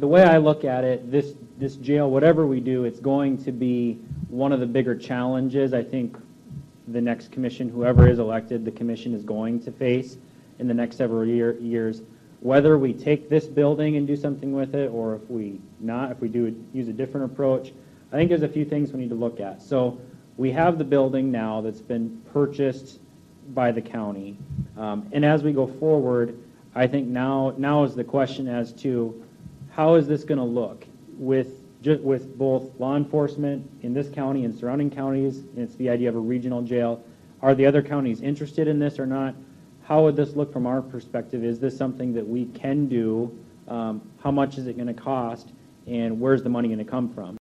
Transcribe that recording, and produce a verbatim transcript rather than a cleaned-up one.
the way I look at it, this, this jail, whatever we do, it's going to be one of the bigger challenges I think the next commission, whoever is elected, the commission is going to face in the next several year, years. Whether we take this building and do something with it, or if we not, if we do use a different approach, I think there's a few things we need to look at. So we have the building now that's been purchased by the county. Um, and as we go forward, I think now, now is the question as to how is this going to look with just with both law enforcement in this county and surrounding counties. And it's the idea of a regional jail. Are the other counties interested in this or not? How would this look from our perspective? Is this something that we can do? Um, how much is it going to cost? And where's the money going to come from?